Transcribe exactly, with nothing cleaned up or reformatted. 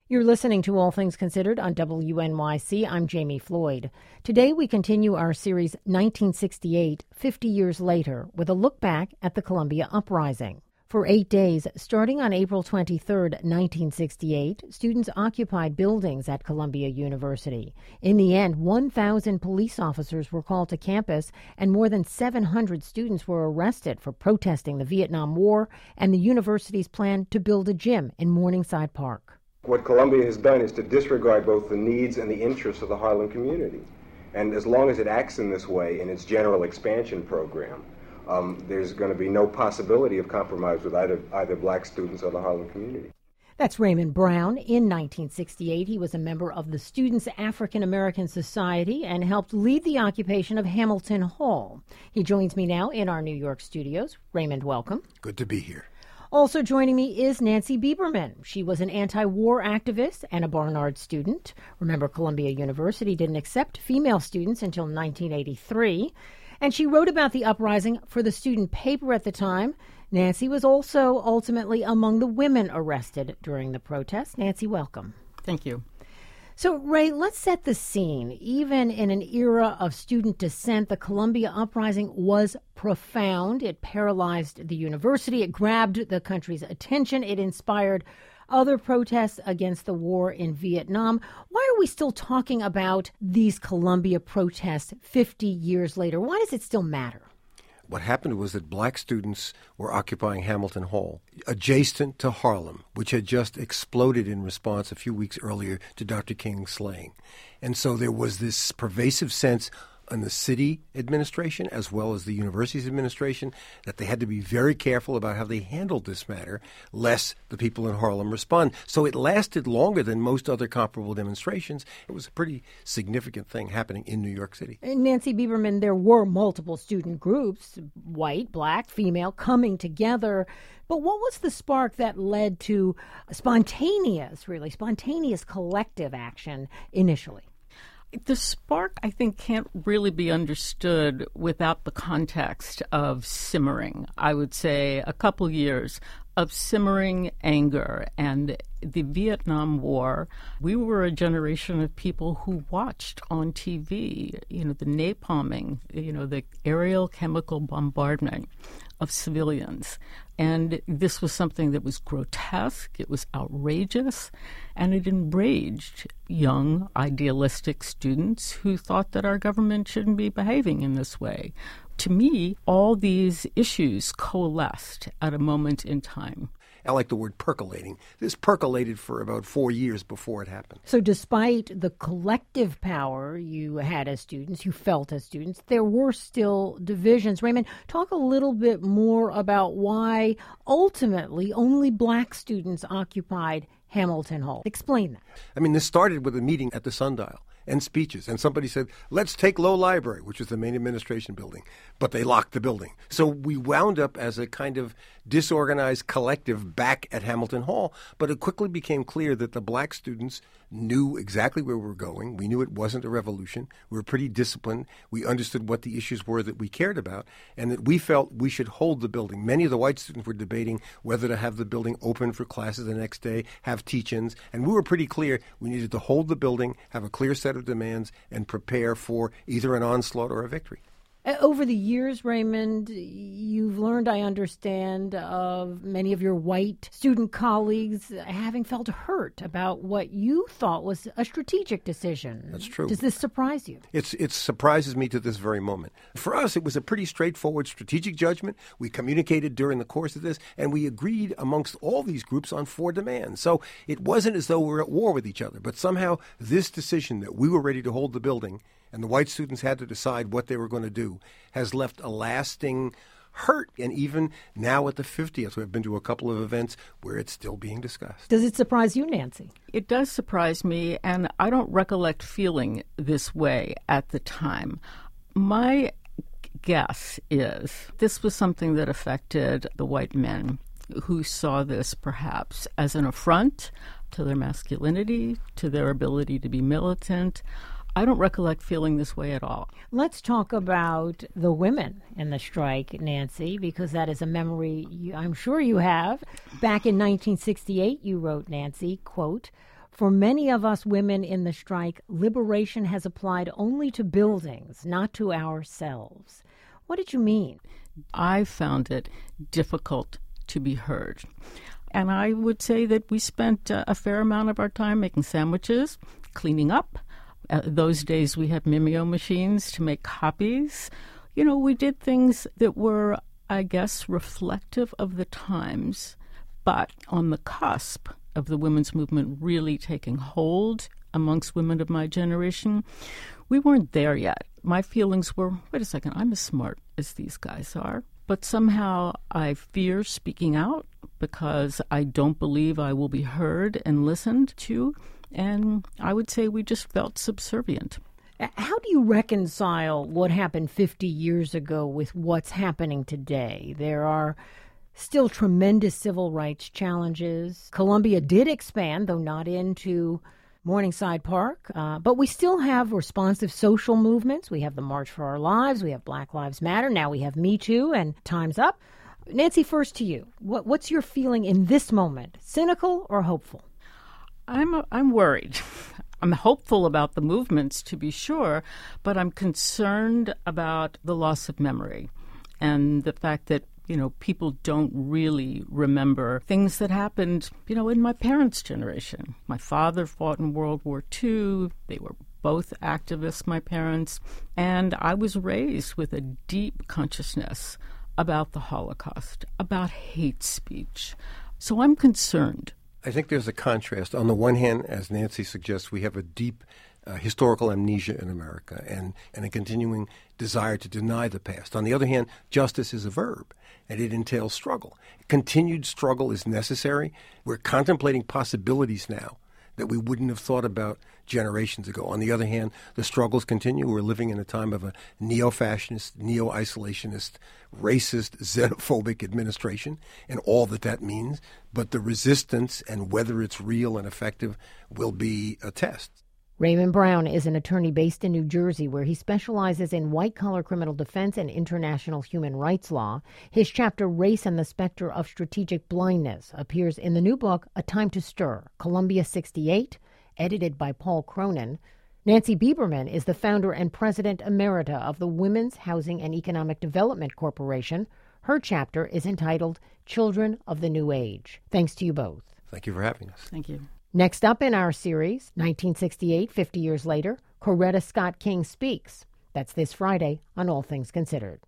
You're listening to All Things Considered on W N Y C. I'm Jamie Floyd. Today we continue our series nineteen sixty-eight, fifty years later, with a look back at the Columbia Uprising. For eight days, starting on April twenty-third, nineteen sixty-eight, students occupied buildings at Columbia University. In the end, one thousand police officers were called to campus, and more than seven hundred students were arrested for protesting the Vietnam War and the university's plan to build a gym in Morningside Park. What Columbia has done is to disregard both the needs and the interests of the Harlem community. And as long as it acts in this way in its general expansion program, um, there's going to be no possibility of compromise with either, either black students or the Harlem community. That's Raymond Brown. In nineteen sixty-eight, he was a member of the Students' African American Society and helped lead the occupation of Hamilton Hall. He joins me now in our New York studios. Raymond, welcome. Good to be here. Also joining me is Nancy Bieberman. She was an anti-war activist and a Barnard student. Remember, Columbia University didn't accept female students until nineteen eighty-three. And she wrote about the uprising for the student paper at the time. Nancy was also ultimately among the women arrested during the protest. Nancy, welcome. Thank you. So, Ray, let's set the scene. Even in an era of student dissent, the Columbia Uprising was profound. It paralyzed the university. It grabbed the country's attention. It inspired other protests against the war in Vietnam. Why are we still talking about these Columbia protests fifty years later? Why does it still matter? What happened was that black students were occupying Hamilton Hall, adjacent to Harlem, which had just exploded in response a few weeks earlier to Doctor King's slaying. And so there was this pervasive sense in the city administration as well as the university's administration that they had to be very careful about how they handled this matter, lest the people in Harlem respond. So it lasted longer than most other comparable demonstrations. It was a pretty significant thing happening in New York City. Nancy Bieberman, there were multiple student groups, white, black, female, coming together. But what was the spark that led to spontaneous, really spontaneous collective action initially? The spark, I think, can't really be understood without the context of simmering. I would say a couple years of simmering anger. And the Vietnam War, we were a generation of people who watched on T V, you know, the napalming, you know, the aerial chemical bombardment of civilians. And this was something that was grotesque, it was outrageous, and it enraged young, idealistic students who thought that our government shouldn't be behaving in this way. To me, all these issues coalesced at a moment in time. I like the word percolating. This percolated for about four years before it happened. So despite the collective power you had as students, you felt as students, there were still divisions. Raymond, talk a little bit more about why ultimately only black students occupied Hamilton Hall. Explain that. I mean, this started with a meeting at the Sundial and speeches. And somebody said, let's take Low Library, which was the main administration building. But they locked the building. So we wound up as a kind of disorganized collective back at Hamilton Hall. But it quickly became clear that the black students knew exactly where we were going. We knew it wasn't a revolution. We were pretty disciplined. We understood what the issues were that we cared about, and that we felt we should hold the building. Many of the white students were debating whether to have the building open for classes the next day, have teach-ins, and we were pretty clear we needed to hold the building, have a clear set of demands, and prepare for either an onslaught or a victory. Over the years, Raymond, you've learned, I understand, of many of your white student colleagues having felt hurt about what you thought was a strategic decision. That's true. Does this surprise you? It's, it surprises me to this very moment. For us, it was a pretty straightforward strategic judgment. We communicated during the course of this, and we agreed amongst all these groups on four demands. So it wasn't as though we were at war with each other, but somehow this decision that we were ready to hold the building and the white students had to decide what they were going to do, has left a lasting hurt. And even now at the fiftieth, we've been to a couple of events where it's still being discussed. Does it surprise you, Nancy? It does surprise me, and I don't recollect feeling this way at the time. My guess is this was something that affected the white men who saw this perhaps as an affront to their masculinity, to their ability to be militant. I don't recollect feeling this way at all. Let's talk about the women in the strike, Nancy, because that is a memory you, I'm sure you have. Back in nineteen sixty-eight, you wrote, Nancy, quote, For many of us women in the strike, liberation has applied only to buildings, not to ourselves. What did you mean? I found it difficult to be heard. And I would say that we spent uh, a fair amount of our time making sandwiches, cleaning up. Uh, those days we had Mimeo machines to make copies. You know, we did things that were, I guess, reflective of the times, but on the cusp of the women's movement really taking hold amongst women of my generation, we weren't there yet. My feelings were, wait a second, I'm as smart as these guys are. But somehow I fear speaking out because I don't believe I will be heard and listened to. And I would say we just felt subservient. How do you reconcile what happened fifty years ago with what's happening today? There are still tremendous civil rights challenges. Columbia did expand, though not into Morningside Park, uh, but we still have responsive social movements. We have the March for Our Lives, we have Black Lives Matter, now we have Me Too, and Time's Up. Nancy, first to you. What, what's your feeling in this moment, cynical or hopeful? I'm a, I'm worried. I'm hopeful about the movements, to be sure, but I'm concerned about the loss of memory and the fact that, you know, people don't really remember things that happened, you know, in my parents' generation. My father fought in World War Two. They were both activists, my parents, and I was raised with a deep consciousness about the Holocaust, about hate speech. So I'm concerned. I think there's a contrast. On the one hand, as Nancy suggests, we have a deep uh, historical amnesia in America and, and a continuing desire to deny the past. On the other hand, justice is a verb, and it entails struggle. Continued struggle is necessary. We're contemplating possibilities now that we wouldn't have thought about generations ago. On the other hand, the struggles continue. We're living in a time of a neo-fascist, neo-isolationist, racist, xenophobic administration and all that that means. But the resistance and whether it's real and effective will be a test. Raymond Brown is an attorney based in New Jersey where he specializes in white-collar criminal defense and international human rights law. His chapter, Race and the Specter of Strategic Blindness, appears in the new book, A Time to Stir, Columbia sixty-eight, edited by Paul Cronin. Nancy Bieberman is the founder and president emerita of the Women's Housing and Economic Development Corporation. Her chapter is entitled Children of the New Age. Thanks to you both. Thank you for having us. Thank you. Next up in our series, nineteen sixty-eight, fifty years later, Coretta Scott King Speaks. That's this Friday on All Things Considered.